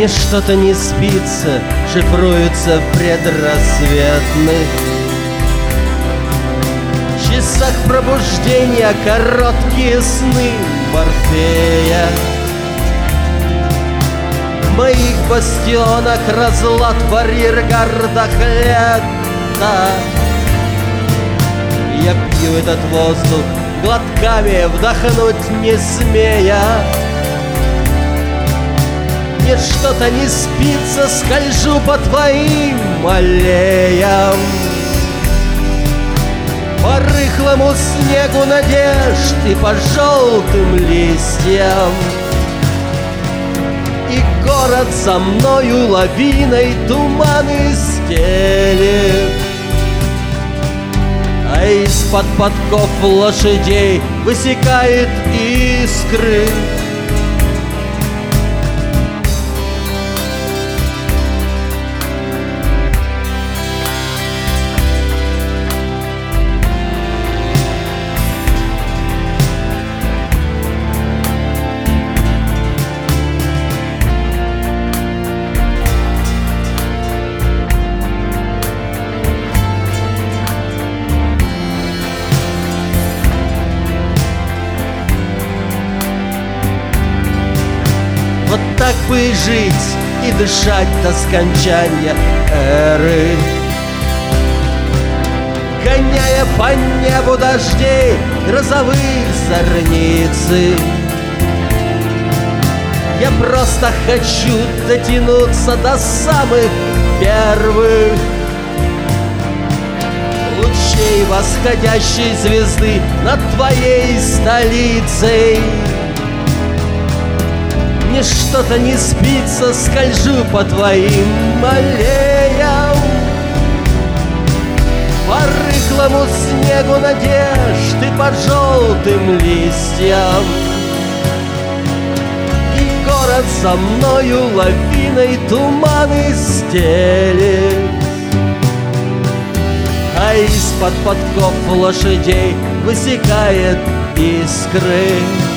Мне что-то не спится, шифруется в предрассветных часах пробуждения короткие сны Морфея. В моих бастионах разлад в арьергардах лета. Я пью этот воздух глотками, вдохнуть не смея. Мне что-то не спится, скольжу по твоим аллеям, по рыхлому снегу надежд и по желтым листьям. И город за мною лавиной туманы стелит, а из-под подков лошадей высекает искры. Вот так бы и жить, и дышать до скончания эры, гоняя по небу дождей грозовых зорницы. Я просто хочу дотянуться до самых первых лучей восходящей звезды над твоей столицей. Мне что-то не спится, скольжу по твоим аллеям, по рыхлому снегу надежд и по желтым листьям. И город за мною лавиной туманы стелит, а из-под подков лошадей высекает искры.